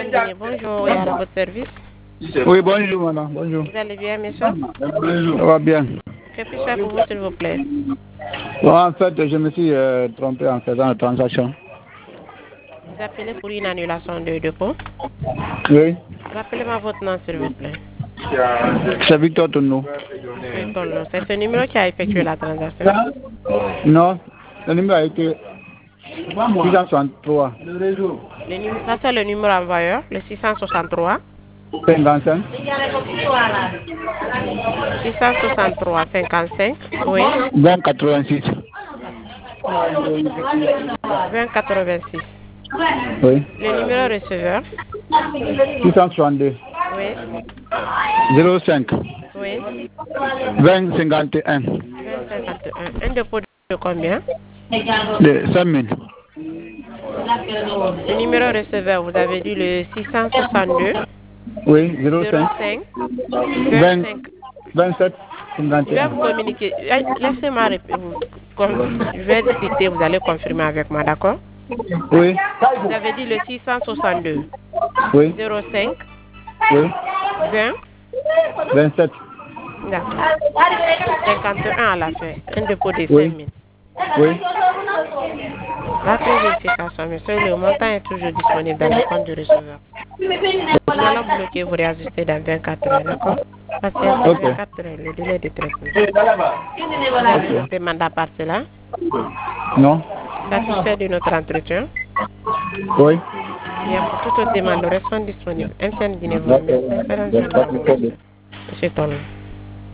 MSN Guinée, bonjour, et à votre service. Oui, bonjour madame, bonjour. Vous allez bien, monsieur? Ça va bien. Que puis-je faire pour vous, s'il vous plaît? Bon, en fait, je me suis trompé en faisant la transaction. Vous appelez pour une annulation de dépôt? Oui. Rappelez-moi votre nom, s'il vous plaît. C'est Victor Tourneau. C'est ce numéro qui a effectué la transaction? Non, le numéro a été 663. Ça, c'est le numéro envoyeur, le 663. 55. 663 55, oui. 2086. 2086. Oui. Le numéro receveur? 662. Oui. 05. Oui. 2051. 2051. Un dépôt de combien? De 5000. Le numéro receveur, vous avez dit le 662. Oui, 05 25. 27. Je vais vous communiquer. Laissez-moi je vais dicter, vous allez confirmer avec moi, d'accord? Oui. Vous avez dit le 662. Oui. 05. Oui. 20. 27. D'accord. 51 à la fin. Un dépôt de 5 Oui. 000. Oui. Après vérification, monsieur, le montant est toujours disponible dans le compte du receveur. Nous allons bloquer, vous réajuster dans 24 heures, d'accord? Parce qu'il y a 24 heures, le délai de traitement. Vous avez une demande à part cela? Non. Satisfait de notre entretien? Oui. Bien, pour toute autre demande, nous restons disponibles. MSN Guinée vous remercie. Monsieur Tolon.